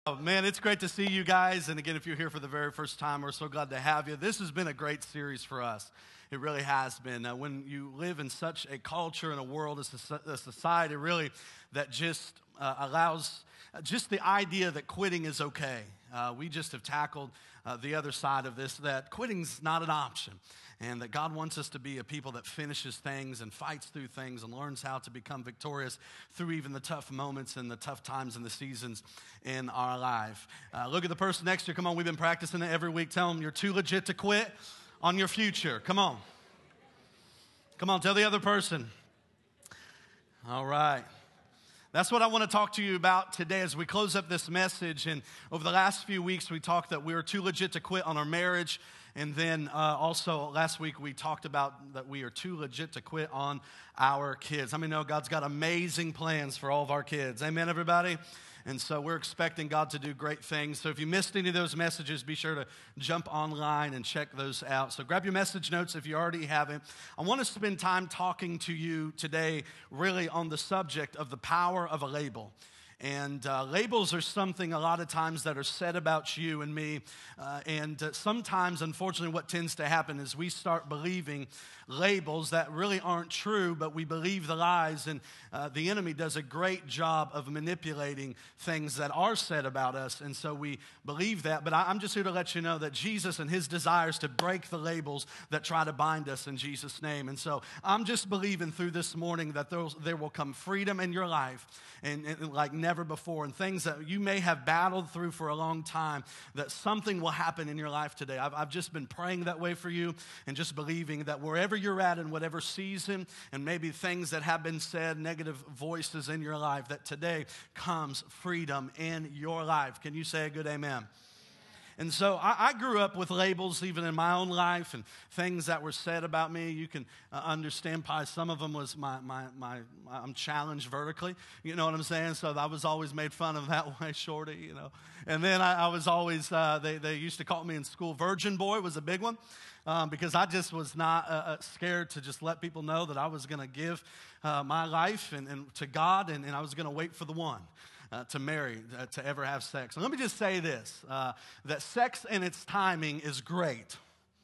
Oh, man, it's great to see you guys. And again, if you're here for the very first time, we're so glad to have you. This has been a great series for us. It really has been. When you live in such a culture and a world, a society really that just allows just the idea that quitting is okay. We just have tackled the other side of this, that quitting's not an option. And that God wants us to be a people that finishes things and fights through things and learns how to become victorious through even the tough moments and the tough times and the seasons in our life. Look at the person next to you. Come on, we've been practicing it every week. Tell them you're too legit to quit on your future. Come on. Come on, tell the other person. All right. That's what I want to talk to you about today as we close up this message. And over the last few weeks, we talked that we were too legit to quit on our marriage. And then also last week, we talked about that we are too legit to quit on our kids. I mean, know God's got amazing plans for all of our kids. Amen, everybody? And so we're expecting God to do great things. So if you missed any of those messages, be sure to jump online and check those out. So grab your message notes if you already haven't. I want to spend time talking to you today really on the subject of the power of a label. And labels are something a lot of times that are said about you and me. And sometimes, unfortunately, what tends to happen is we start believing labels that really aren't true, but we believe the lies. And the enemy does a great job of manipulating things that are said about us. And so we believe that. But I'm just here to let you know that Jesus and his desires to break the labels that try to bind us in Jesus' name. And so I'm just believing through this morning that there will come freedom in your life and like never before, and things that you may have battled through for a long time, that something will happen in your life today. I've just been praying that way for you and just believing that wherever you're at in whatever season and maybe things that have been said, negative voices in your life, that today comes freedom in your life. Can you say a good amen? And so I grew up with labels even in my own life and things that were said about me. You can understand probably some of them was I'm challenged vertically. You know what I'm saying? So I was always made fun of that way, shorty, you know. And then I was always, they used to call me in school Virgin Boy was a big one because I just was not scared to just let people know that I was going to give my life and to God and I was going to wait for the one. To marry, to ever have sex. And let me just say this, that sex and its timing is great.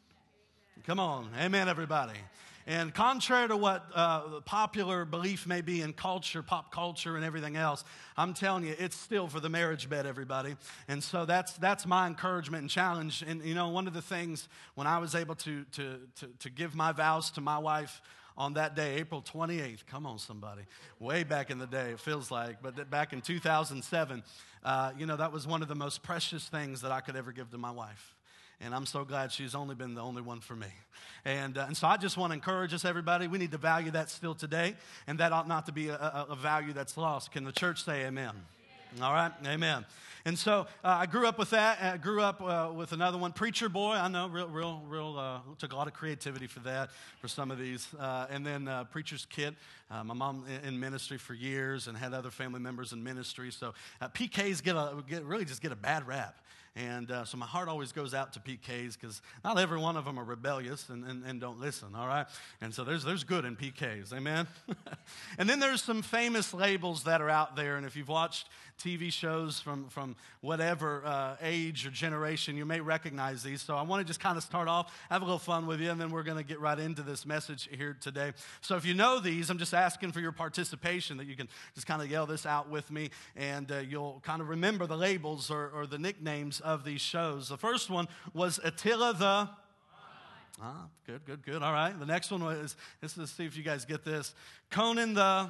Come on, amen, everybody. And contrary to what popular belief may be in culture, pop culture and everything else, I'm telling you, it's still for the marriage bed, everybody. And so that's my encouragement and challenge. And, you know, one of the things when I was able to give my vows to my wife on that day, April 28th, come on somebody, way back in the day, it feels like, but back in 2007, that was one of the most precious things that I could ever give to my wife. And I'm so glad she's only been the only one for me. And so I just want to encourage us, everybody, we need to value that still today, and that ought not to be a value that's lost. Can the church say amen? All right, amen. And so I grew up with that. I grew up with another one, Preacher Boy. I know, real. Took a lot of creativity for that, for some of these. And then Preacher's Kid. My mom in ministry for years and had other family members in ministry. So PKs really just get a bad rap. And so my heart always goes out to PKs because not every one of them are rebellious and don't listen, all right? And so there's good in PKs, amen? And then there's some famous labels that are out there, and if you've watched TV shows from whatever age or generation, you may recognize these. So I want to just kind of start off, have a little fun with you, and then we're going to get right into this message here today. So if you know these, I'm just asking for your participation, that you can just kind of yell this out with me, and you'll kind of remember the labels or the nicknames of these shows. The first one was Attila the... Good. All right. The next one was, let's see if you guys get this, Conan the...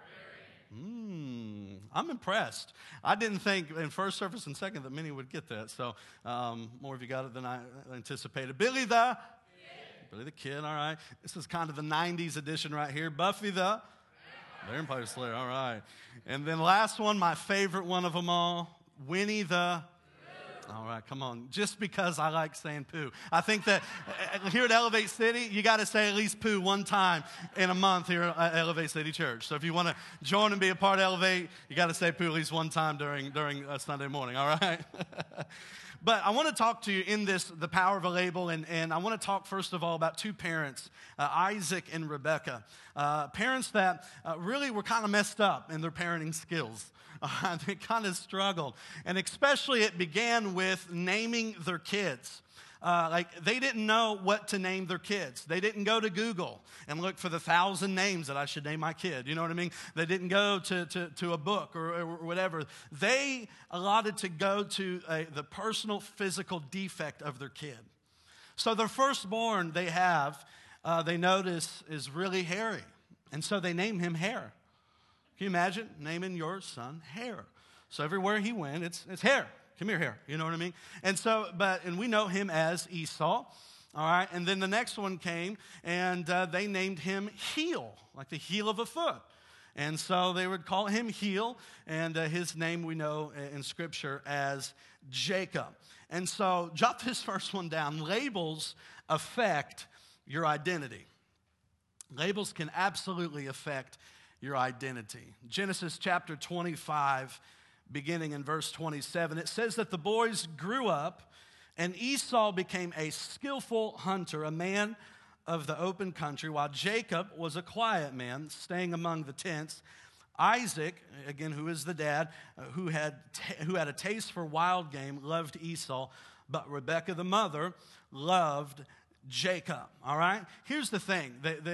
I'm impressed. I didn't think in first service and second that many would get that. So more of you got it than I anticipated. Billy the Kid, all right. This is kind of the 90s edition right here. Buffy the Vampire Slayer, all right. And then last one, my favorite one of them all, Winnie the All right, come on. Just because I like saying poo. I think that here at Elevate City, you got to say at least poo one time in a month here at Elevate City Church. So if you want to join and be a part of Elevate, you got to say poo at least one time during Sunday morning, all right? But I want to talk to you in this, the power of a label, and I want to talk first of all about two parents, Isaac and Rebekah. Parents that really were kind of messed up in their parenting skills. They kind of struggled. And especially it began with naming their kids. They didn't know what to name their kids. They didn't go to Google and look for the 1,000 names that I should name my kid. You know what I mean? They didn't go to a book or whatever. They allotted to go to the personal physical defect of their kid. So their firstborn they notice is really hairy. And so they name him Hair. Can you imagine naming your son Hair? So everywhere he went, it's Hair. Come here, Hair. You know what I mean? And we know him as Esau. All right. And then the next one came, and they named him Heel, like the heel of a foot. And so they would call him Heel, and his name we know in Scripture as Jacob. And so jot this first one down. Labels affect your identity. Labels can absolutely affect your identity. Genesis chapter 25, beginning in verse 27, it says that the boys grew up, and Esau became a skillful hunter, a man of the open country, while Jacob was a quiet man, staying among the tents. Isaac, again, who is the dad, who had a taste for wild game, loved Esau, but Rebekah, the mother, loved Jacob. All right? Here's the thing.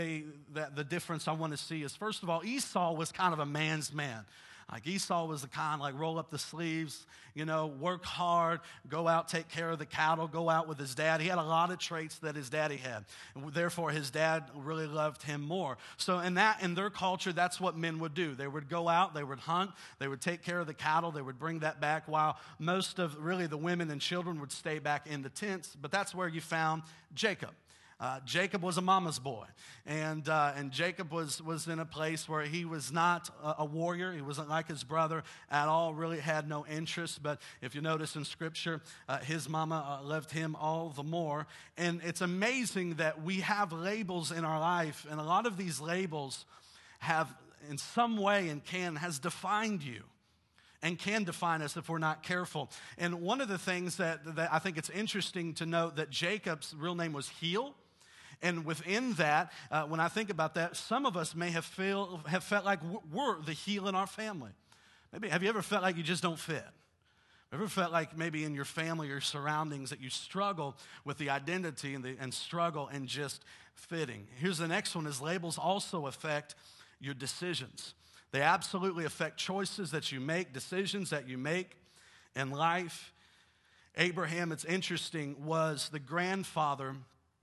The difference I want to see is, first of all, Esau was kind of a man's man. Like Esau was the kind, like roll up the sleeves, work hard, go out, take care of the cattle, go out with his dad. He had a lot of traits that his daddy had. And therefore, his dad really loved him more. So in their culture, that's what men would do. They would go out, they would hunt, they would take care of the cattle, they would bring that back, while most of really the women and children would stay back in the tents. But that's where you found Jacob. Jacob was a mama's boy, and Jacob was in a place where he was not a warrior. He wasn't like his brother at all, really had no interest. But if you notice in Scripture, his mama loved him all the more. And it's amazing that we have labels in our life, and a lot of these labels have in some way has defined you and can define us if we're not careful. And one of the things that I think it's interesting to note, that Jacob's real name was Heel. And within that, when I think about that, some of us may have felt like we're the heel in our family. Maybe have you ever felt like you just don't fit? Ever felt like maybe in your family or surroundings that you struggle with the identity and struggle in just fitting? Here's the next one: is labels also affect your decisions. They absolutely affect choices that you make, decisions that you make in life. Abraham, it's interesting, was the grandfather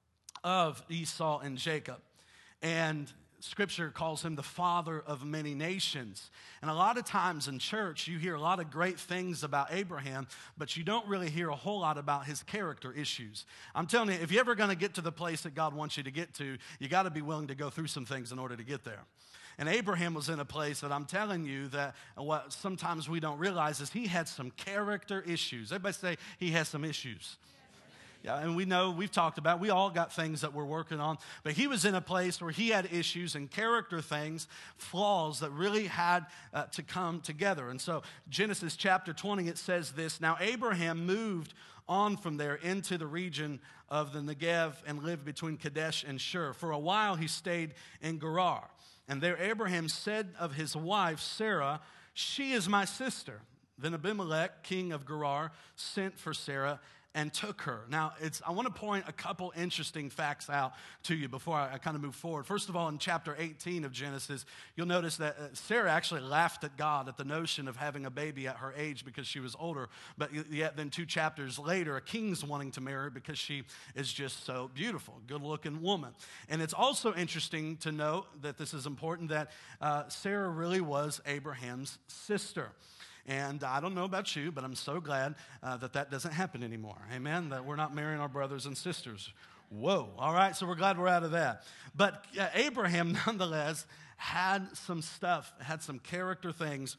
of Esau and Jacob. And Scripture calls him the father of many nations. And a lot of times in church, you hear a lot of great things about Abraham, but you don't really hear a whole lot about his character issues. I'm telling you, if you're ever going to get to the place that God wants you to get to, you got to be willing to go through some things in order to get there. And Abraham was in a place that I'm telling you that what sometimes we don't realize is he had some character issues. Everybody say he has some issues. Yeah, and we've talked about, we all got things that we're working on, but he was in a place where he had issues and character things, flaws that really had to come together. And so Genesis chapter 20, it says this: now Abraham moved on from there into the region of the Negev and lived between Kadesh and Shur. For a while he stayed in Gerar. And there Abraham said of his wife Sarah, "She is my sister." Then Abimelech, king of Gerar, sent for Sarah and took her. Now, I want to point a couple interesting facts out to you before I kind of move forward. First of all, in chapter 18 of Genesis, you'll notice that Sarah actually laughed at God at the notion of having a baby at her age because she was older. But yet then 2 chapters later, a king's wanting to marry her because she is just so beautiful, good-looking woman. And it's also interesting to note that this is important, that Sarah really was Abraham's sister. And I don't know about you, but I'm so glad that doesn't happen anymore. Amen? That we're not marrying our brothers and sisters. Whoa. All right, so we're glad we're out of that. But Abraham, nonetheless, had some stuff, had some character things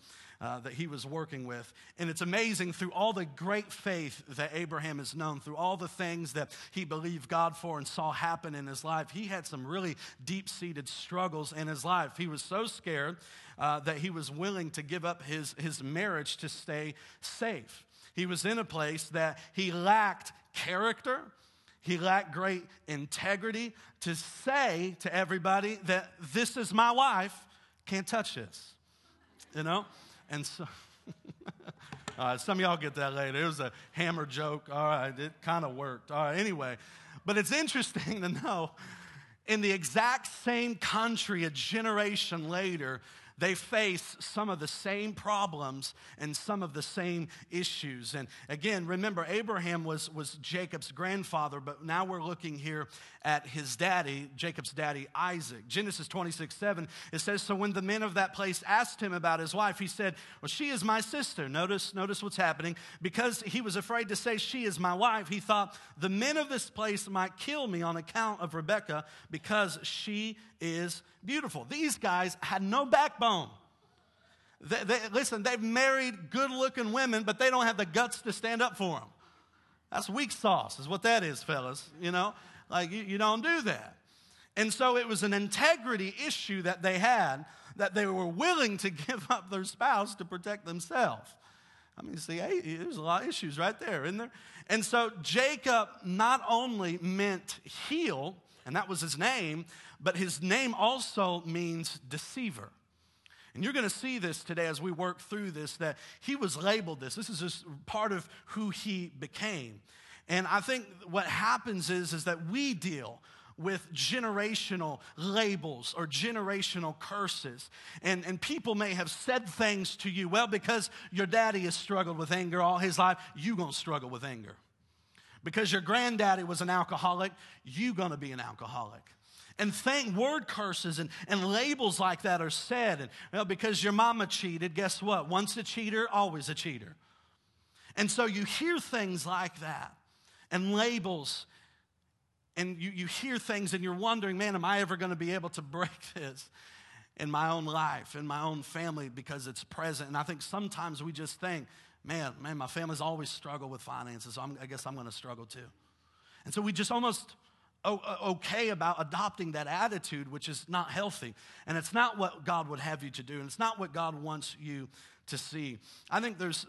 that he was working with. And it's amazing, through all the great faith that Abraham has known, through all the things that he believed God for and saw happen in his life, he had some really deep-seated struggles in his life. He was so scared that he was willing to give up his marriage to stay safe. He was in a place that he lacked character. He lacked great integrity to say to everybody that this is my wife, can't touch this, you know? And so, all right, some of y'all get that later. It was a hammer joke. All right, it kind of worked. All right, anyway. But it's interesting to know, in the exact same country a generation later, they face some of the same problems and some of the same issues. And again, remember, Abraham was Jacob's grandfather, but now we're looking here at his daddy, Jacob's daddy, Isaac. Genesis 26:7, it says, so when the men of that place asked him about his wife, he said, well, she is my sister. Notice what's happening. Because he was afraid to say she is my wife, he thought the men of this place might kill me on account of Rebekah, because she is beautiful. These guys had no backbone. Listen, they've married good-looking women, but they don't have the guts to stand up for them. That's weak sauce is what that is, fellas. You know, like you don't do that. And so it was an integrity issue that they had, that they were willing to give up their spouse to protect themselves. I mean, see, hey, there's a lot of issues right there, isn't there? And so Jacob not only meant heel, and that was his name, but his name also means deceiver. And you're going to see this today as we work through this, that he was labeled this. This is just part of who he became. And I think what happens is that we deal with generational labels or generational curses. And people may have said things to you, well, because your daddy has struggled with anger all his life, you're going to struggle with anger. Because your granddaddy was an alcoholic, you're going to be an alcoholic. And word curses and labels like that are said. And because your mama cheated, guess what? Once a cheater, always a cheater. And so you hear things like that and labels. And you hear things and you're wondering, man, am I ever going to be able to break this in my own life, in my own family, because it's present. And I think sometimes we just think, man, my family's always struggled with finances, so I guess I'm going to struggle too. And so we just almost okay about adopting that attitude, which is not healthy. And it's not what God would have you to do, and it's not what God wants you to see. I think there's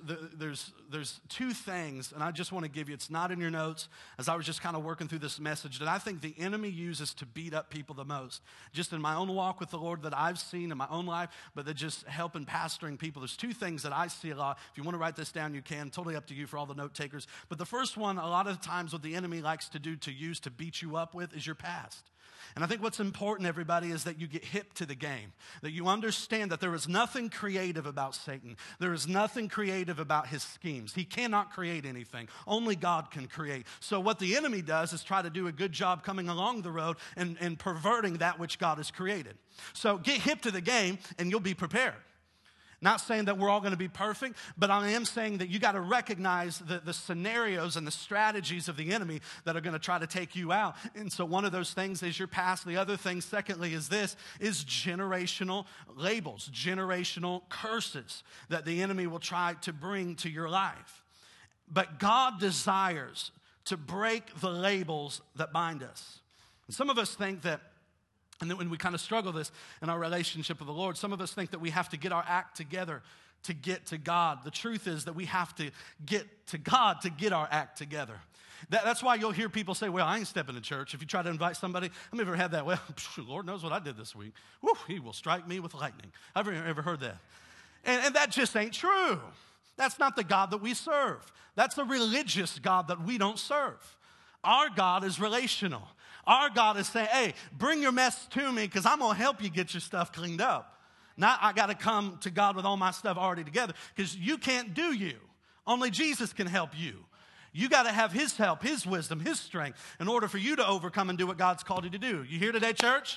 two things, and I just want to give you, it's not in your notes, as I was just kind of working through this message, that I think the enemy uses to beat up people the most. Just in my own walk with the Lord that I've seen in my own life, but that just helping pastoring people. There's two things that I see a lot. If you want to write this down, you can. Totally up to you for all the note takers. But the first one, a lot of times what the enemy likes to do, to use to beat you up with, is your past. And I think what's important, everybody, is that you get hip to the game, that you understand that there is nothing creative about Satan. There is nothing creative about his schemes. He cannot create anything. Only God can create. So what the enemy does is try to do a good job coming along the road and perverting that which God has created. So get hip to the game and you'll be prepared. Not saying that we're all going to be perfect, but I am saying that you got to recognize the scenarios and the strategies of the enemy that are going to try to take you out. And so one of those things is your past. The other thing, secondly, is generational labels, generational curses that the enemy will try to bring to your life. But God desires to break the labels that bind us. And some of us think that, and then when we kind of struggle this in our relationship with the Lord, some of us think that we have to get our act together to get to God. The truth is that we have to get to God to get our act together. That's why you'll hear people say, well, I ain't stepping to church. If you try to invite somebody, I've ever had that, well, Lord knows what I did this week. Woo, he will strike me with lightning. I've ever heard that. And that just ain't true. That's not the God that we serve. That's a religious God that we don't serve. Our God is relational. Our God is saying, hey, bring your mess to me because I'm going to help you get your stuff cleaned up. Not I got to come to God with all my stuff already together, because you can't do you. Only Jesus can help you. You got to have his help, his wisdom, his strength in order for you to overcome and do what God's called you to do. You here today, church?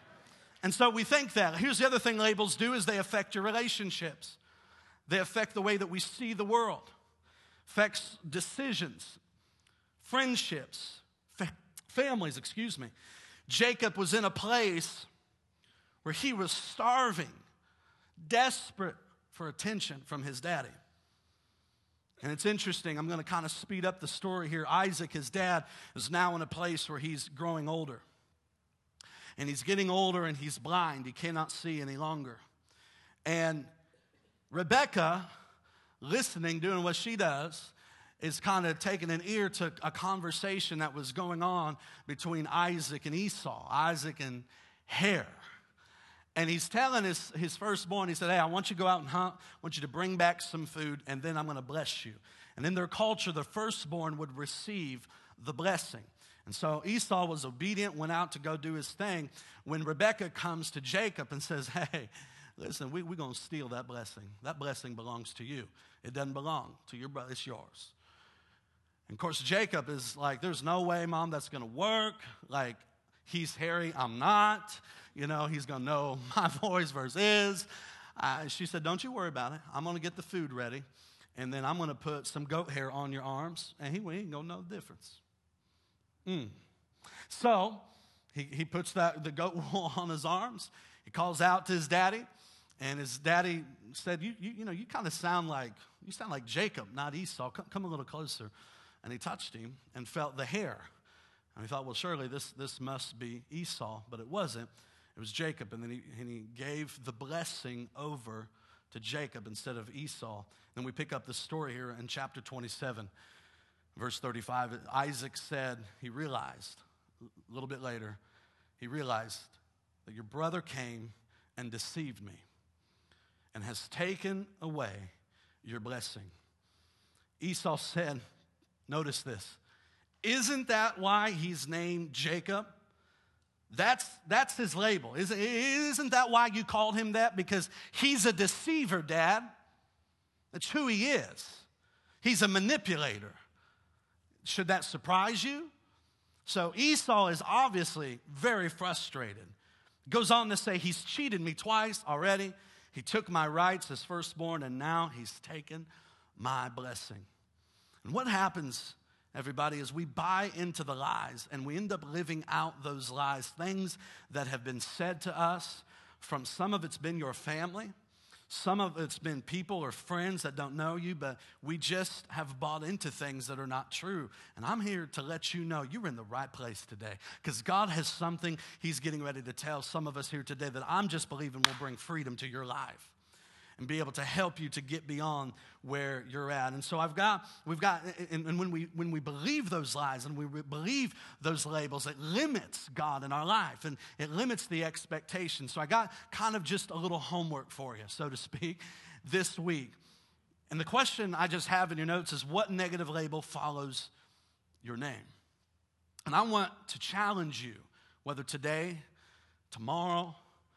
And so we think that. Here's the other thing labels do is they affect your relationships. They affect the way that we see the world. Affects decisions, friendships, families, Jacob was in a place where he was starving, desperate for attention from his daddy. And it's interesting. I'm going to kind of speed up the story here. Isaac, his dad, is now in a place where he's growing older. And he's getting older and he's blind. He cannot see any longer. And Rebekah, listening, doing what she does, is kind of taking an ear to a conversation that was going on between Isaac and Esau, Isaac and Hare. And he's telling his firstborn, he said, hey, I want you to go out and hunt. I want you to bring back some food, and then I'm going to bless you. And in their culture, the firstborn would receive the blessing. And so Esau was obedient, went out to go do his thing. When Rebekah comes to Jacob and says, hey, listen, we're going to steal that blessing. That blessing belongs to you. It doesn't belong to your brother. It's yours. And of course, Jacob is like, there's no way, Mom, that's going to work. Like, he's hairy, I'm not. You know, he's going to know my voice versus his. She said, don't you worry about it. I'm going to get the food ready, and then I'm going to put some goat hair on your arms, and he ain't going to know the difference. So he puts the goat wool on his arms. He calls out to his daddy, and his daddy said, you know, you kind of sound like Jacob, not Esau. Come a little closer. And he touched him and felt the hair. And he thought, well, surely this must be Esau, but it wasn't. It was Jacob, and then he gave the blessing over to Jacob instead of Esau. Then we pick up the story here in chapter 27, verse 35. Isaac said, he realized, a little bit later, he realized that your brother came and deceived me and has taken away your blessing. Esau said, notice this, isn't that why he's named Jacob? That's his label. Isn't that why you called him that? Because he's a deceiver, Dad. That's who he is. He's a manipulator. Should that surprise you? So Esau is obviously very frustrated. Goes on to say, he's cheated me twice already. He took my rights as firstborn, and now he's taken my blessing. And what happens, everybody, is we buy into the lies, and we end up living out those lies, things that have been said to us. From some of it's been your family. Some of it's been people or friends that don't know you, but we just have bought into things that are not true. And I'm here to let you know you're in the right place today, because God has something he's getting ready to tell some of us here today that I'm just believing will bring freedom to your life and be able to help you to get beyond where you're at. And so we've got, and when we believe those lies and we believe those labels, it limits God in our life, and it limits the expectation. So I got kind of just a little homework for you, so to speak, this week. And the question I just have in your notes is, what negative label follows your name? And I want to challenge you, whether today, tomorrow,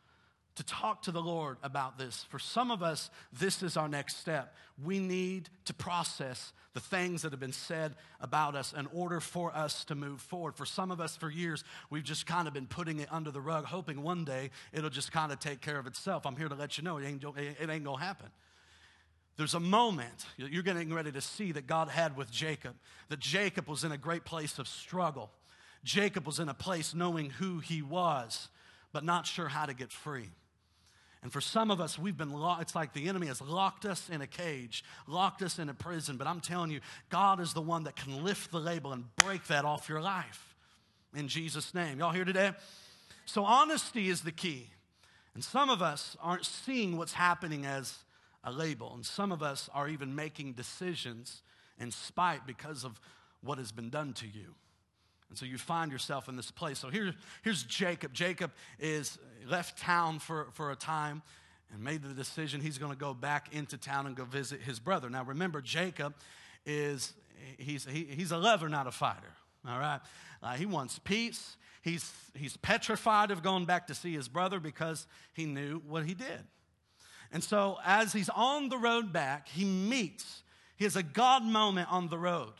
to talk to the Lord about this. For some of us, this is our next step. We need to process the things that have been said about us in order for us to move forward. For some of us, for years, we've just kind of been putting it under the rug, hoping one day it'll just kind of take care of itself. I'm here to let you know it ain't going to happen. There's a moment you're getting ready to see that God had with Jacob, that Jacob was in a great place of struggle. Jacob was in a place knowing who he was, but not sure how to get free. And for some of us, we've been locked. It's like the enemy has locked us in a cage, locked us in a prison. But I'm telling you, God is the one that can lift the label and break that off your life. In Jesus' name. Y'all here today? So honesty is the key. And some of us aren't seeing what's happening as a label. And some of us are even making decisions in spite because of what has been done to you. And so you find yourself in this place. So here's Jacob. Jacob is left town for a time and made the decision he's going to go back into town and go visit his brother. Now remember, Jacob he's a lover, not a fighter. All right, he wants peace. He's petrified of going back to see his brother because he knew what he did. And so as he's on the road back, he has a God moment on the road.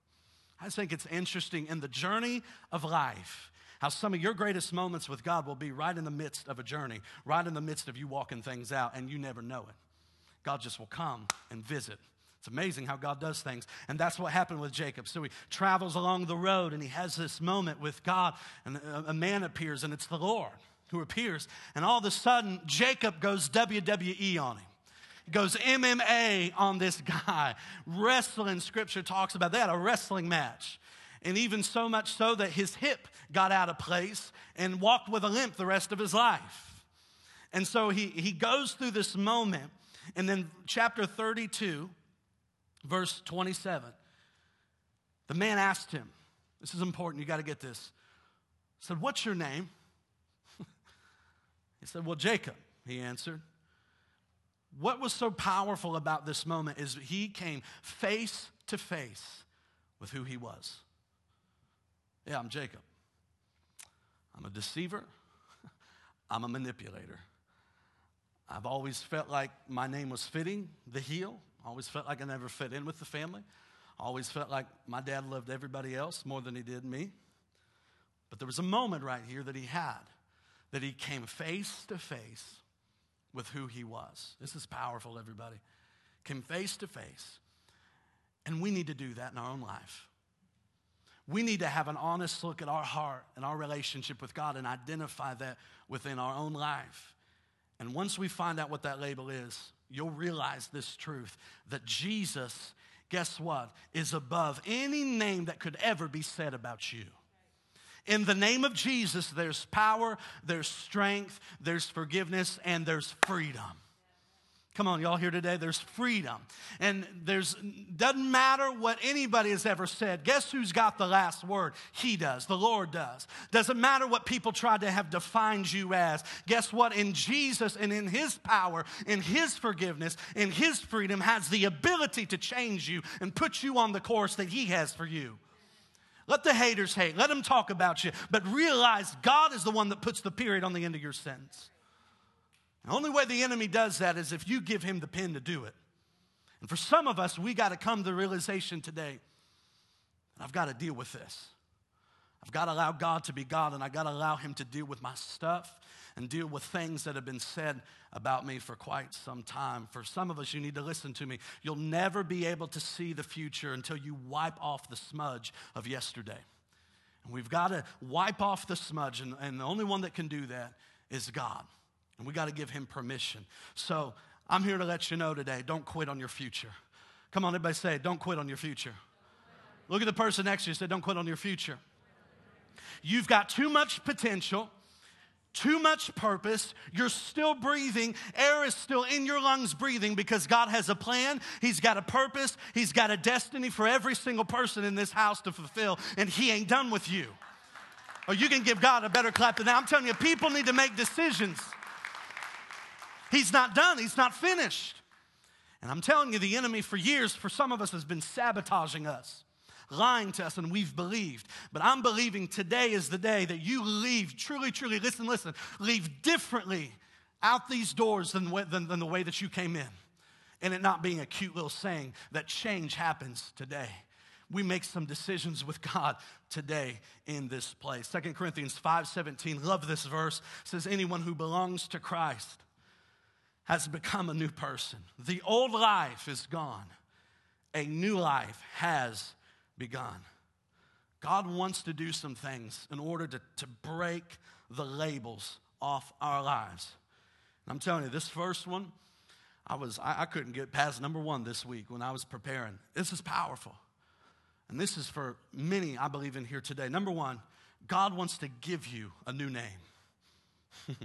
I think it's interesting in the journey of life, how some of your greatest moments with God will be right in the midst of a journey, right in the midst of you walking things out, and you never know it. God just will come and visit. It's amazing how God does things, and that's what happened with Jacob. So he travels along the road, and he has this moment with God, and a man appears, and it's the Lord who appears, and all of a sudden, Jacob goes WWE on him. goes MMA on this guy. Wrestling, Scripture talks about that, a wrestling match. And even so much so that his hip got out of place and walked with a limp the rest of his life. And so he goes through this moment. And then chapter 32, verse 27, the man asked him, this is important, you got to get this. He said, what's your name? He said, well, Jacob, he answered. What was so powerful about this moment is he came face to face with who he was. Yeah, I'm Jacob. I'm a deceiver. I'm a manipulator. I've always felt like my name was fitting the heel. I always felt like I never fit in with the family. I always felt like my dad loved everybody else more than he did me. But there was a moment right here that he had, that he came face to face with who he was. This is powerful, everybody. Came face to face. And we need to do that in our own life. We need to have an honest look at our heart and our relationship with God and identify that within our own life. And once we find out what that label is, you'll realize this truth, that Jesus, guess what, is above any name that could ever be said about you. In the name of Jesus, there's power, there's strength, there's forgiveness, and there's freedom. Come on, y'all here today, there's freedom. And doesn't matter what anybody has ever said. Guess who's got the last word? He does, the Lord does. Doesn't matter what people tried to have defined you as. Guess what? In Jesus and in His power, in His forgiveness, in His freedom has the ability to change you and put you on the course that He has for you. Let the haters hate. Let them talk about you. But realize God is the one that puts the period on the end of your sentence. The only way the enemy does that is if you give him the pen to do it. And for some of us, we got to come to the realization today that I've got to deal with this. I've got to allow God to be God, and I've got to allow Him to deal with my stuff and deal with things that have been said about me for quite some time. For some of us, you need to listen to me. You'll never be able to see the future until you wipe off the smudge of yesterday. And we've got to wipe off the smudge, and the only one that can do that is God. And we got to give Him permission. So I'm here to let you know today, don't quit on your future. Come on, everybody say it, don't quit on your future. Look at the person next to you and say, don't quit on your future. You've got too much potential, too much purpose. You're still breathing. Air is still in your lungs breathing because God has a plan. He's got a purpose. He's got a destiny for every single person in this house to fulfill, and He ain't done with you. Or you can give God a better clap than that. I'm telling you, people need to make decisions. He's not done. He's not finished. And I'm telling you, the enemy for years, for some of us, has been sabotaging us, lying to us, and we've believed. But I'm believing today is the day that you leave, truly, listen, leave differently out these doors than the way that you came in. And it not being a cute little saying that change happens today. We make some decisions with God today in this place. 2 Corinthians 5:17, love this verse, says anyone who belongs to Christ has become a new person. The old life is gone. A new life has begun. God wants to do some things in order to break the labels off our lives. And I'm telling you, this first one, I couldn't get past number 1 this week when I was preparing. This is powerful. And this is for many, I believe, in here today. Number 1, God wants to give you a new name.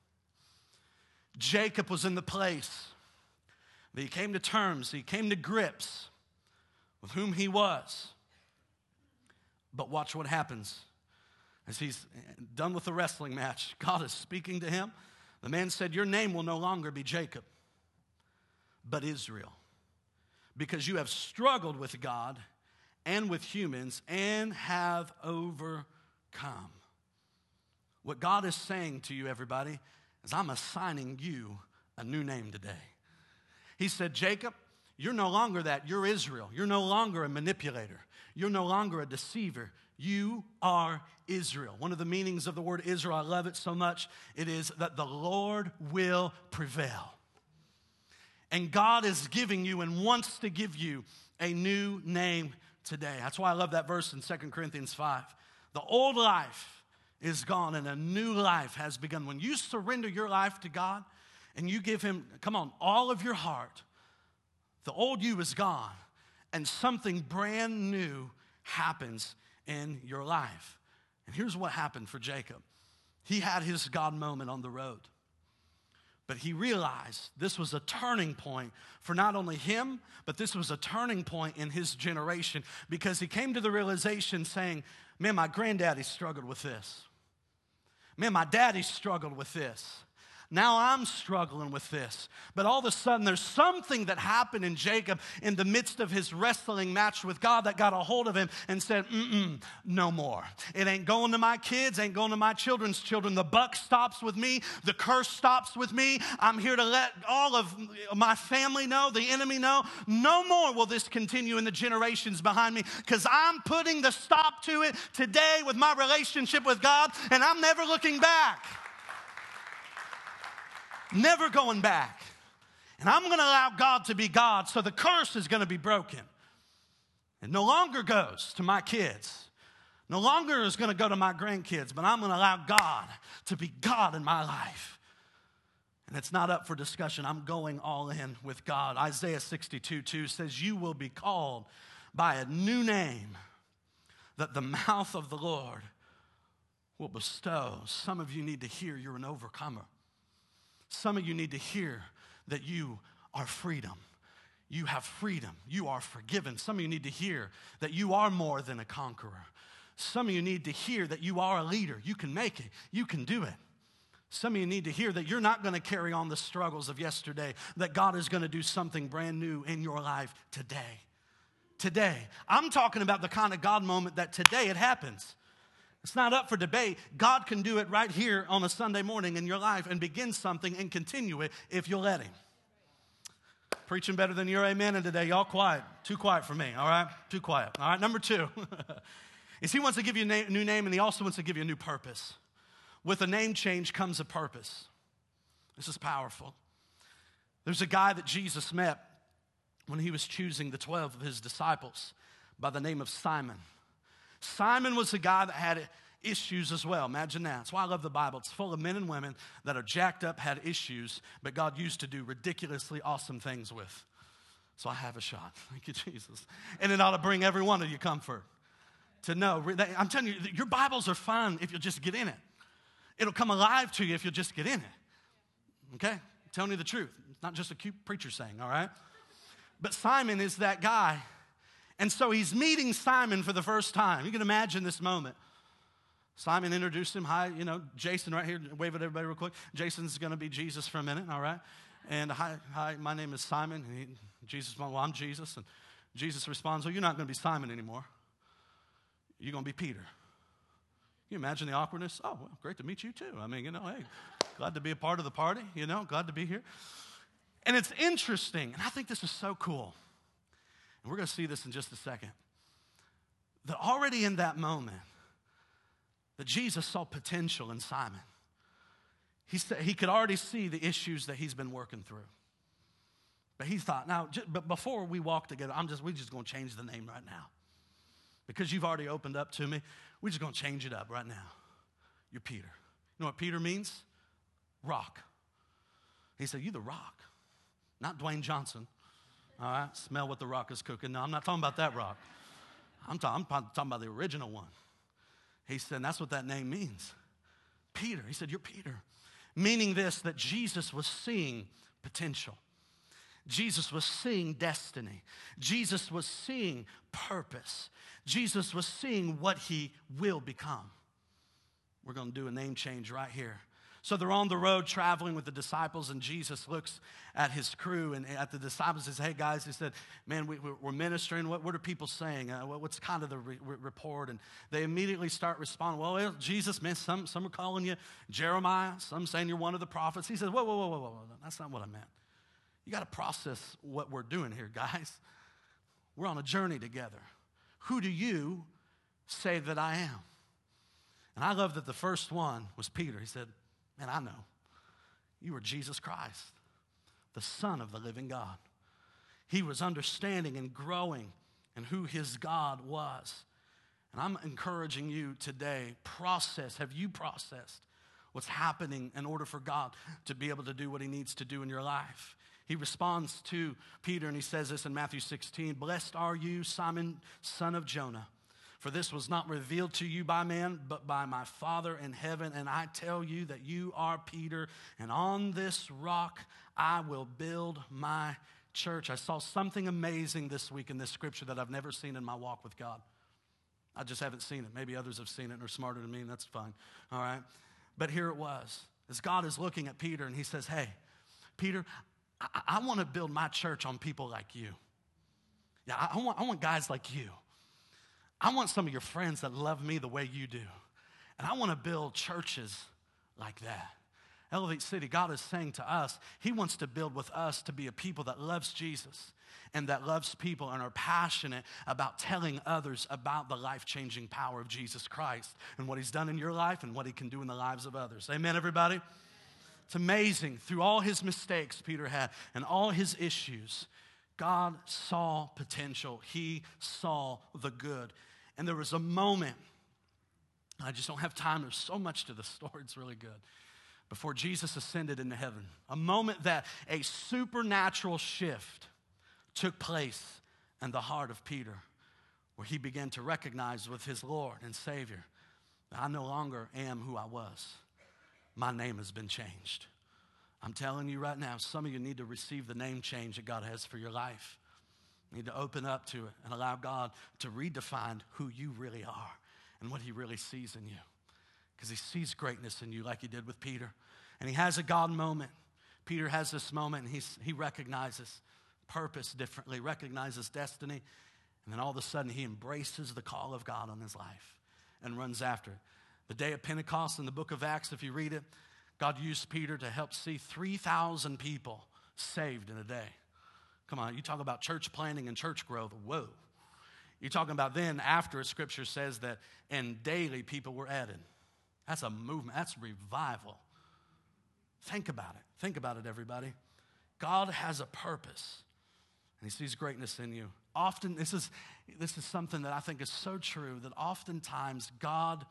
Jacob was in the place that he came to terms, he came to grips with whom he was. But watch what happens. As he's done with the wrestling match, God is speaking to him. The man said, your name will no longer be Jacob, but Israel, because you have struggled with God and with humans and have overcome. What God is saying to you, everybody, is I'm assigning you a new name today. He said, Jacob, you're no longer that. You're Israel. You're no longer a manipulator. You're no longer a deceiver. You are Israel. One of the meanings of the word Israel, I love it so much, it is that the Lord will prevail. And God is giving you and wants to give you a new name today. That's why I love that verse in 2 Corinthians 5. The old life is gone and a new life has begun. When you surrender your life to God and you give him, come on, all of your heart, the old you is gone, and something brand new happens in your life. And here's what happened for Jacob. He had his God moment on the road. But he realized this was a turning point for not only him, but this was a turning point in his generation, because he came to the realization saying, man, my granddaddy struggled with this. Man, my daddy struggled with this. Now I'm struggling with this. But all of a sudden, there's something that happened in Jacob in the midst of his wrestling match with God that got a hold of him and said, no more. It ain't going to my kids, ain't going to my children's children. The buck stops with me. The curse stops with me. I'm here to let all of my family know, the enemy know. No more will this continue in the generations behind me, because I'm putting the stop to it today with my relationship with God, and I'm never looking back. Never going back. And I'm going to allow God to be God, so the curse is going to be broken. It no longer goes to my kids. No longer is going to go to my grandkids, but I'm going to allow God to be God in my life. And it's not up for discussion. I'm going all in with God. Isaiah 62:2 says, you will be called by a new name that the mouth of the Lord will bestow. Some of you need to hear you're an overcomer. Some of you need to hear that you are freedom. You have freedom. You are forgiven. Some of you need to hear that you are more than a conqueror. Some of you need to hear that you are a leader. You can make it. You can do it. Some of you need to hear that you're not going to carry on the struggles of yesterday, that God is going to do something brand new in your life today. Today. I'm talking about the kind of God moment that today it happens. It's not up for debate. God can do it right here on a Sunday morning in your life and begin something and continue it if you'll let him. Preaching better than your amen today. Y'all quiet. Too quiet for me, all right? Too quiet. All right, number 2 is he wants to give you a new name, and he also wants to give you a new purpose. With a name change comes a purpose. This is powerful. There's a guy that Jesus met when he was choosing the 12 of his disciples by the name of Simon. Simon was a guy that had issues as well. Imagine that. That's why I love the Bible. It's full of men and women that are jacked up, had issues, but God used to do ridiculously awesome things with. So I have a shot. Thank you, Jesus. And it ought to bring every one of you comfort to know. I'm telling you, your Bibles are fun if you'll just get in it. It'll come alive to you if you'll just get in it. Okay? I'm telling you the truth. It's not just a cute preacher saying, all right? But Simon is that guy. And so he's meeting Simon for the first time. You can imagine this moment. Simon introduced him. Hi, Jason right here. Wave at everybody real quick. Jason's going to be Jesus for a minute, all right? And hi, my name is Simon. And Jesus, well, I'm Jesus. And Jesus responds, well, you're not going to be Simon anymore. You're going to be Peter. Can you imagine the awkwardness? Oh, well, great to meet you too. I mean, hey, glad to be a part of the party, glad to be here. And it's interesting, and I think this is so cool. And we're going to see this in just a second. That already in that moment, that Jesus saw potential in Simon. He could already see the issues that he's been working through. But he thought, but before we walk together, we're just going to change the name right now. Because you've already opened up to me, we're just going to change it up right now. You're Peter. You know what Peter means? Rock. He said, you the rock, not Dwayne Johnson. All right, smell what the rock is cooking. No, I'm not talking about that rock. I'm talking about the original one. He said, and that's what that name means. Peter. He said, you're Peter. Meaning this, that Jesus was seeing potential. Jesus was seeing destiny. Jesus was seeing purpose. Jesus was seeing what he will become. We're going to do a name change right here. So they're on the road traveling with the disciples, and Jesus looks at his crew and at the disciples and says, hey, guys, he said, man, we're ministering. What are people saying? What's kind of the report? And they immediately start responding, well, Jesus, man, some are calling you Jeremiah. Some saying you're one of the prophets. He says, whoa. That's not what I meant. You got to process what we're doing here, guys. We're on a journey together. Who do you say that I am? And I love that the first one was Peter. He said, man, I know. You are Jesus Christ, the Son of the living God. He was understanding and growing in who his God was. And I'm encouraging you today, have you processed what's happening in order for God to be able to do what he needs to do in your life. He responds to Peter, and he says this in Matthew 16, "Blessed are you, Simon, son of Jonah, for this was not revealed to you by man, but by my Father in heaven. And I tell you that you are Peter, and on this rock I will build my church." I saw something amazing this week in this scripture that I've never seen in my walk with God. I just haven't seen it. Maybe others have seen it and are smarter than me, and that's fine. All right? But here it was. As God is looking at Peter, and he says, "Hey, Peter, I want to build my church on people like you. Yeah, I want guys like you. I want some of your friends that love me the way you do. And I want to build churches like that." Elevate City, God is saying to us, he wants to build with us to be a people that loves Jesus and that loves people and are passionate about telling others about the life-changing power of Jesus Christ and what he's done in your life and what he can do in the lives of others. Amen, everybody? It's amazing. Through all his mistakes Peter had and all his issues, God saw potential. He saw the good. And there was a moment, I just don't have time, there's so much to the story, it's really good, before Jesus ascended into heaven. A moment that a supernatural shift took place in the heart of Peter, where he began to recognize with his Lord and Savior that I no longer am who I was. My name has been changed. I'm telling you right now, some of you need to receive the name change that God has for your life. You need to open up to it and allow God to redefine who you really are and what he really sees in you. Because he sees greatness in you like he did with Peter. And he has a God moment. Peter has this moment, and he recognizes purpose differently, recognizes destiny, and then all of a sudden he embraces the call of God on his life and runs after it. The day of Pentecost in the book of Acts, if you read it, God used Peter to help see 3,000 people saved in a day. Come on, you talk about church planting and church growth. Whoa. You're talking about then, after scripture says that, and daily people were added. That's a movement. That's revival. Think about it. Think about it, everybody. God has a purpose, and he sees greatness in you. Often, this is something that I think is so true, that oftentimes God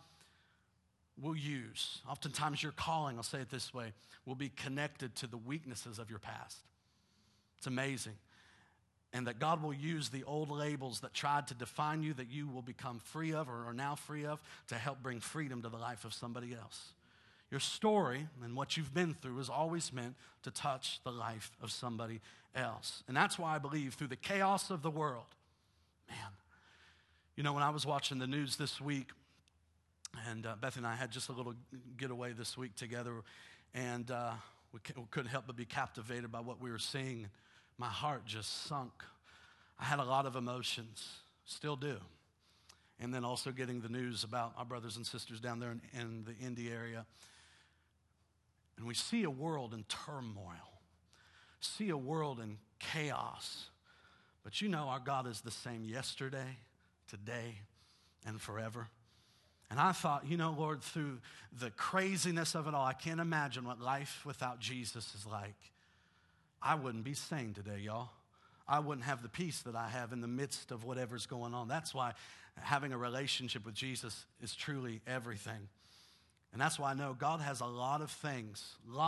will use, oftentimes your calling, I'll say it this way, will be connected to the weaknesses of your past. It's amazing. And that God will use the old labels that tried to define you, that you will become free of or are now free of, to help bring freedom to the life of somebody else. Your story and what you've been through is always meant to touch the life of somebody else. And that's why I believe through the chaos of the world, man, you know, when I was watching the news this week, and Beth and I had just a little getaway this week together, and we couldn't help but be captivated by what we were seeing. My heart just sunk. I had a lot of emotions, still do. And then also getting the news about our brothers and sisters down there in the Indy area. And we see a world in turmoil, see a world in chaos. But you know our God is the same yesterday, today, and forever. And I thought, you know, Lord, through the craziness of it all, I can't imagine what life without Jesus is like. I wouldn't be sane today, y'all. I wouldn't have the peace that I have in the midst of whatever's going on. That's why having a relationship with Jesus is truly everything. And that's why I know God has a lot of things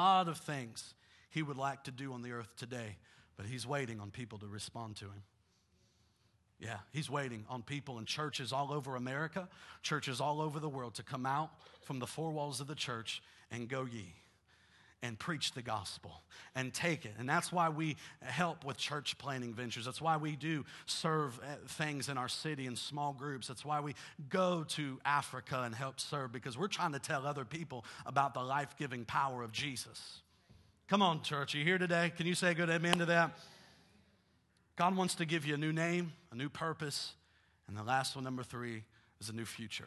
he would like to do on the earth today, but he's waiting on people to respond to him. Yeah, he's waiting on people in churches all over America, churches all over the world, to come out from the four walls of the church and go ye and preach the gospel and take it. And that's why we help with church planting ventures. That's why we do serve things in our city in small groups. That's why we go to Africa and help serve, because we're trying to tell other people about the life-giving power of Jesus. Come on, church, are you here today? Can you say a good amen to that? God wants to give you a new name, a new purpose, and the last one, number 3, is a new future.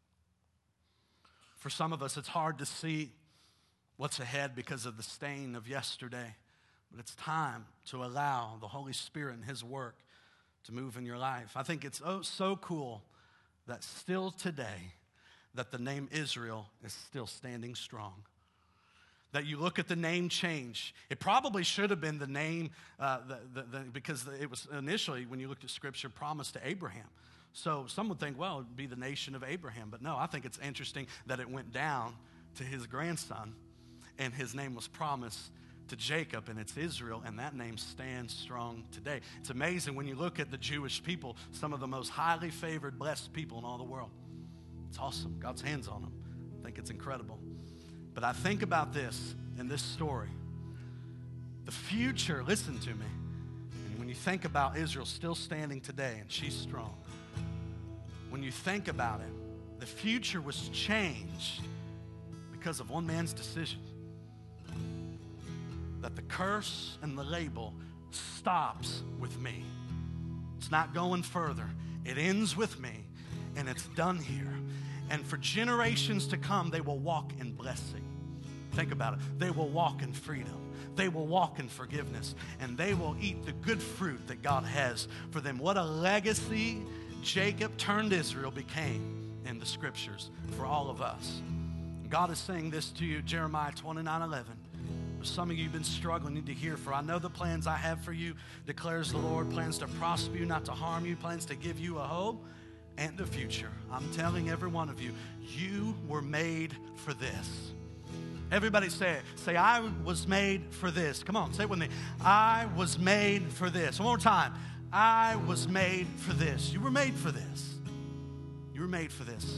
For some of us, it's hard to see what's ahead because of the stain of yesterday, but it's time to allow the Holy Spirit and his work to move in your life. I think it's so cool that still today, that the name Israel is still standing strong. That you look at the name change. It probably should have been the name, because it was initially, when you looked at Scripture, promised to Abraham. So some would think, well, it would be the nation of Abraham. But no, I think it's interesting that it went down to his grandson, and his name was promised to Jacob, and it's Israel, and that name stands strong today. It's amazing when you look at the Jewish people, some of the most highly favored, blessed people in all the world. It's awesome. God's hands on them. I think it's incredible. But I think about this in this story. The future, listen to me, and when you think about Israel still standing today, and she's strong, when you think about it, the future was changed because of one man's decision. That the curse and the label stops with me. It's not going further. It ends with me, and it's done here. And for generations to come, they will walk in blessing. Think about it. They will walk in freedom. They will walk in forgiveness, and they will eat the good fruit that God has for them. What a legacy Jacob turned Israel became in the scriptures for all of us. God is saying this to you, Jeremiah 29:11. Some of you have been struggling, need to hear, for I know the plans I have for you, declares the Lord, plans to prosper you, not to harm you, plans to give you a hope and a future. I'm telling every one of you, you were made for this. Everybody say it. Say, I was made for this. Come on, say it with me. I was made for this. One more time. I was made for this. You were made for this. You were made for this.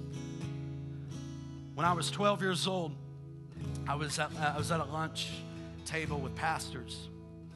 When I was 12 years old, I was at a lunch table with pastors,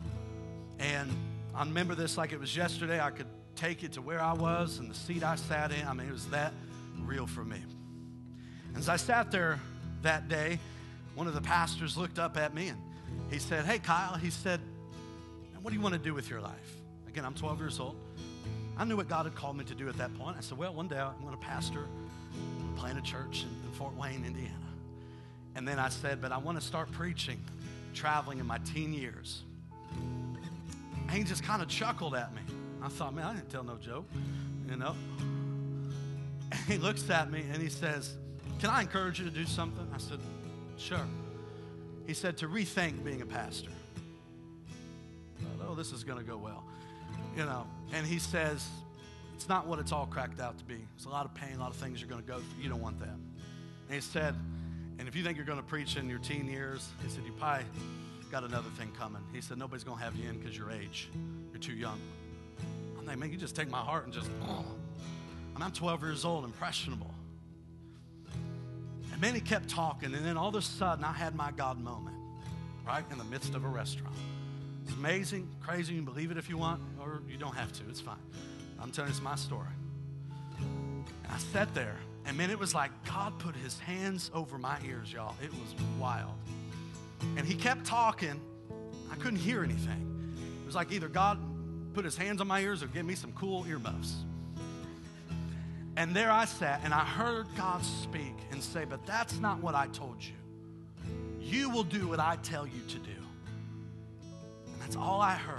and I remember this like it was yesterday. I could take it to where I was and the seat I sat in. I mean, it was that real for me. And as I sat there that day, one of the pastors looked up at me and he said, "Hey, Kyle," he said, "what do you want to do with your life?" Again, I'm 12 years old. I knew what God had called me to do at that point. I said, well, one day I'm going to pastor, plant a church in Fort Wayne, Indiana. And then I said, but I want to start preaching, traveling in my teen years. And he just kind of chuckled at me. I thought, man, I didn't tell no joke, you know. And he looks at me and he says, can I encourage you to do something? I said, sure. He said, to rethink being a pastor. I thought, oh, this is going to go well, you know. And he says, it's not what it's all cracked out to be. There's a lot of pain, a lot of things you're going to go through. You don't want that. And he said, and if you think you're going to preach in your teen years, he said, you probably got another thing coming. He said, nobody's going to have you in because your age. You're too young. I'm like, man, you just take my heart and just, and I'm 12 years old, impressionable. And man, he kept talking, and then all of a sudden, I had my God moment, right in the midst of a restaurant. It's amazing, crazy. You can believe it if you want, or you don't have to. It's fine. I'm telling you, it's my story. And I sat there, and man, it was like God put his hands over my ears, y'all. It was wild. And he kept talking. I couldn't hear anything. It was like either God put his hands on my ears or give me some cool earmuffs. And there I sat, and I heard God speak and say, but that's not what I told you. You will do what I tell you to do. And that's all I heard.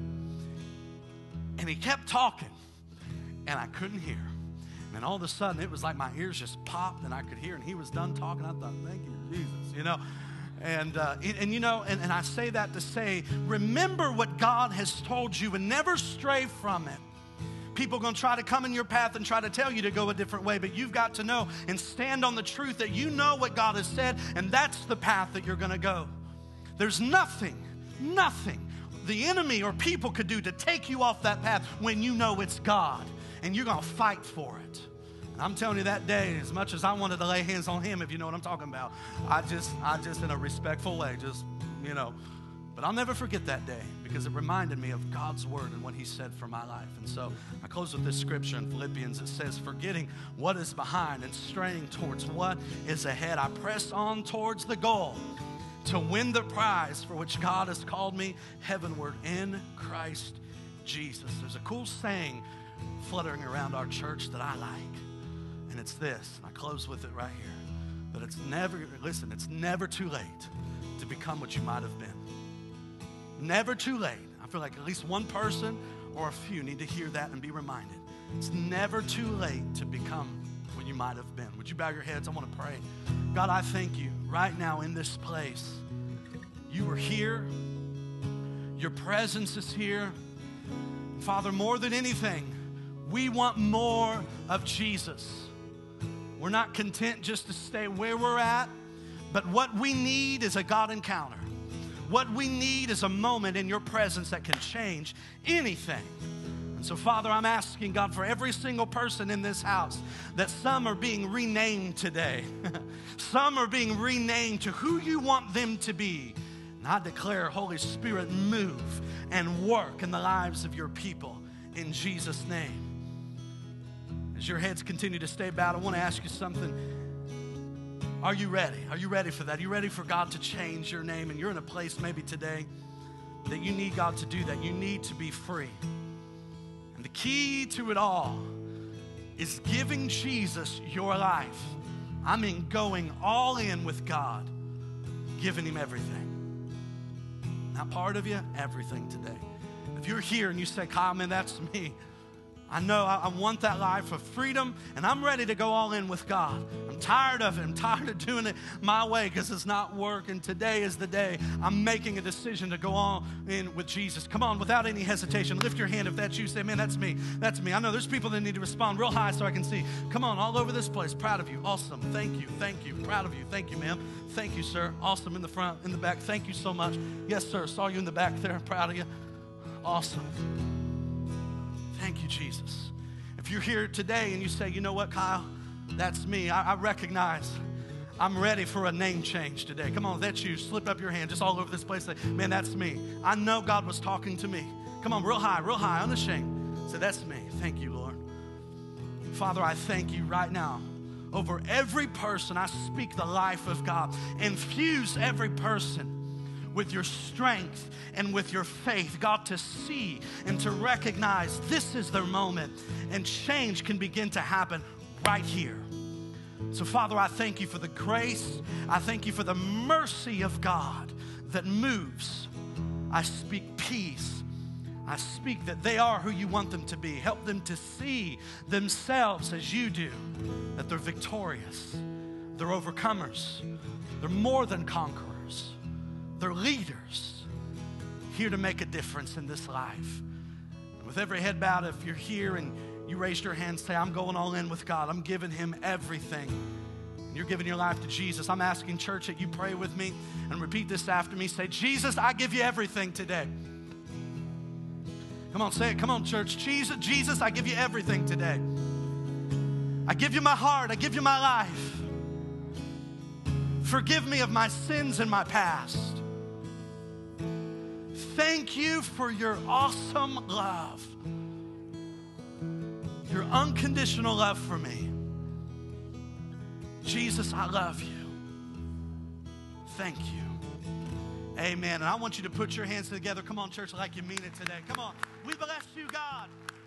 And he kept talking, and I couldn't hear. And all of a sudden, it was like my ears just popped, and I could hear, and he was done talking. I thought, thank you, Jesus, you know. And you know, and I say that to say, remember what God has told you and never stray from it. People are going to try to come in your path and try to tell you to go a different way, but you've got to know and stand on the truth that you know what God has said, and that's the path that you're going to go. There's nothing the enemy or people could do to take you off that path when you know it's God, and you're going to fight for it. And I'm telling you, that day, as much as I wanted to lay hands on him, if you know what I'm talking about, I just in a respectful way, just, you know. But I'll never forget that day because it reminded me of God's word and what he said for my life. And so I close with this scripture in Philippians. It says, forgetting what is behind and straining towards what is ahead, I press on towards the goal to win the prize for which God has called me heavenward in Christ Jesus. There's a cool saying fluttering around our church that I like, and it's this. And I close with it right here. That it's never too late to become what you might have been. Never too late. I feel like at least one person or a few need to hear that and be reminded. It's never too late to become what you might have been. Would you bow your heads? I want to pray. God, I thank you right now in this place. You are here. Your presence is here. Father, more than anything, we want more of Jesus. We're not content just to stay where we're at, but what we need is a God encounter. What we need is a moment in your presence that can change anything. And so, Father, I'm asking, God, for every single person in this house, that some are being renamed today. Some are being renamed to who you want them to be. And I declare, Holy Spirit, move and work in the lives of your people in Jesus' name. As your heads continue to stay bowed, I want to ask you something. Are you ready? Are you ready for that? Are you ready for God to change your name? And you're in a place maybe today that you need God to do that. You need to be free. And the key to it all is giving Jesus your life. I mean, going all in with God, giving him everything. Not part of you, everything today. If you're here and you say, Kyle, man, that's me. I know I want that life of freedom, and I'm ready to go all in with God. I'm tired of it. I'm tired of doing it my way because it's not working. Today is the day I'm making a decision to go all in with Jesus. Come on, without any hesitation, lift your hand if that's you. Say, man, that's me. That's me. I know there's people that need to respond real high so I can see. Come on, all over this place. Proud of you. Awesome. Thank you. Thank you. Proud of you. Thank you, ma'am. Thank you, sir. Awesome. In the front, in the back. Thank you so much. Yes, sir. Saw you in the back there. Proud of you. Awesome. Thank you, Jesus. If you're here today and you say, you know what, Kyle, that's me. I recognize I'm ready for a name change today. Come on, if that's you, slip up your hand just all over this place. Say, man, that's me. I know God was talking to me. Come on, real high, unashamed. Say, that's me. Thank you, Lord. Father, I thank you right now. Over every person, I speak the life of God. Infuse every person with your strength and with your faith, God, to see and to recognize this is their moment, and change can begin to happen right here. So, Father, I thank you for the grace. I thank you for the mercy of God that moves. I speak peace. I speak that they are who you want them to be. Help them to see themselves as you do, that they're victorious, they're overcomers, they're more than conquerors. They're leaders here to make a difference in this life. And with every head bowed, if you're here and you raised your hand, say, I'm going all in with God. I'm giving him everything. And you're giving your life to Jesus. I'm asking, church, that you pray with me and repeat this after me. Say, Jesus, I give you everything today. Come on, say it. Come on, church. Jesus, I give you everything today. I give you my heart. I give you my life. Forgive me of my sins and my past. Thank you for your awesome love, your unconditional love for me. Jesus, I love you. Thank you. Amen. And I want you to put your hands together. Come on, church, like you mean it today. Come on. We bless you, God.